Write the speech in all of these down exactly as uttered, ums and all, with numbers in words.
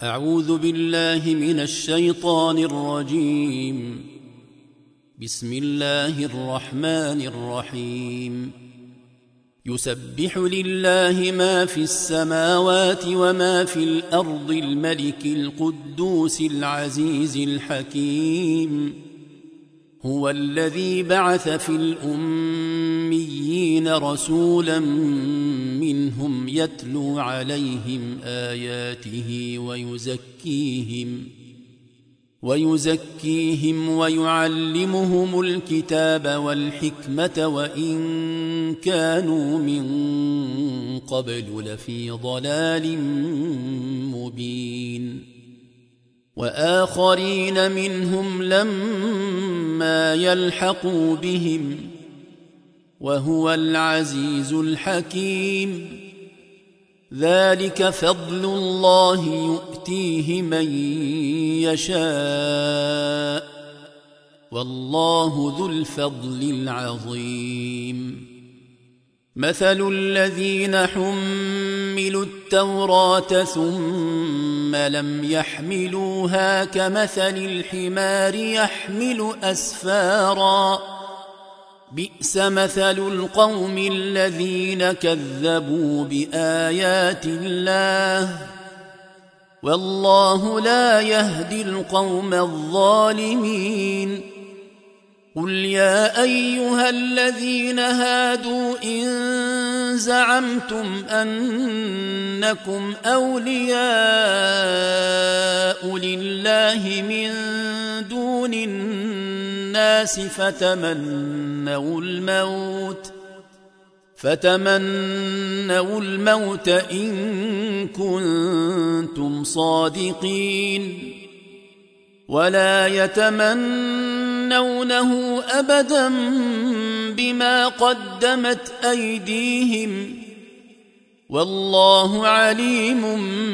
أعوذ بالله من الشيطان الرجيم. بسم الله الرحمن الرحيم. يسبح لله ما في السماوات وما في الأرض الملك القدوس العزيز الحكيم. هو الذي بعث في الأميين رسولا منهم يتلو عليهم آياته ويزكيهم ويزكيهم ويعلمهم الكتاب والحكمة وإن كانوا من قبل لفي ضلال مبين. وآخرين منهم لما يلحقوا بهم وهو العزيز الحكيم. ذلك فضل الله يؤتيه من يشاء والله ذو الفضل العظيم. مثل الذين حملوا التوراة ثم لم يحملوها كمثل الحمار يحمل أسفارا بئس مثل القوم الذين كذبوا بآيات الله والله لا يهدي القوم الظالمين. قل يا أيها الذين هادوا إن زعمتم أنكم أولياء لله من دون الناس فتمنوا الموت فتمنوا الموت إن كنتم صادقين ولا يتمنونه أبدا بما قدمت أيديهم والله عليم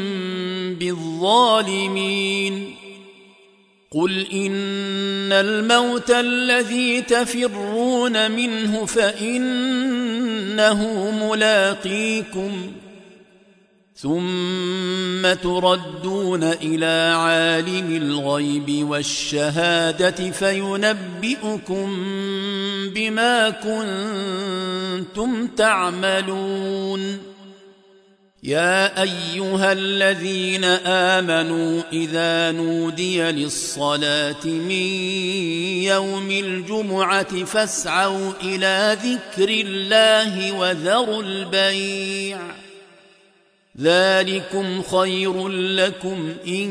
بالظالمين. قل إن الموت الذي تفرون منه فإنه ملاقيكم ثم تردون إلى عالم الغيب والشهادة فينبئكم بما كنتم تعملون. يا أيها الذين آمنوا إذا نودي للصلاة من يوم الجمعة فاسعوا إلى ذكر الله وذروا البيع ذلكم خير لكم إن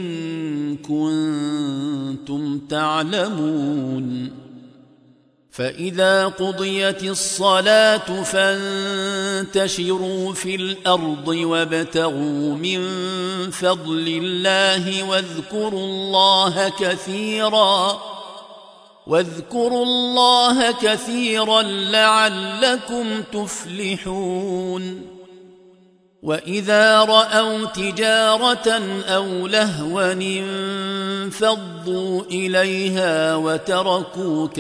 كنتم تعلمون. فإذا قضيت الصلاة فانتشروا في الأرض وابتغوا من فضل الله واذكروا الله كثيرا واذكروا الله كثيرا لعلكم تفلحون. وإذا رأوا تجارة أو لهوا انفضوا إليها وتركوك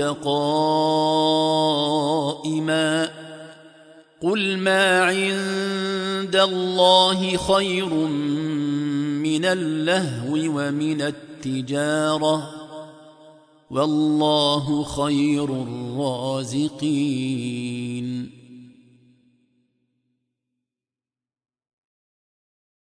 قائما قل ما عند الله خير من اللهو ومن التجارة والله خير الرازقين.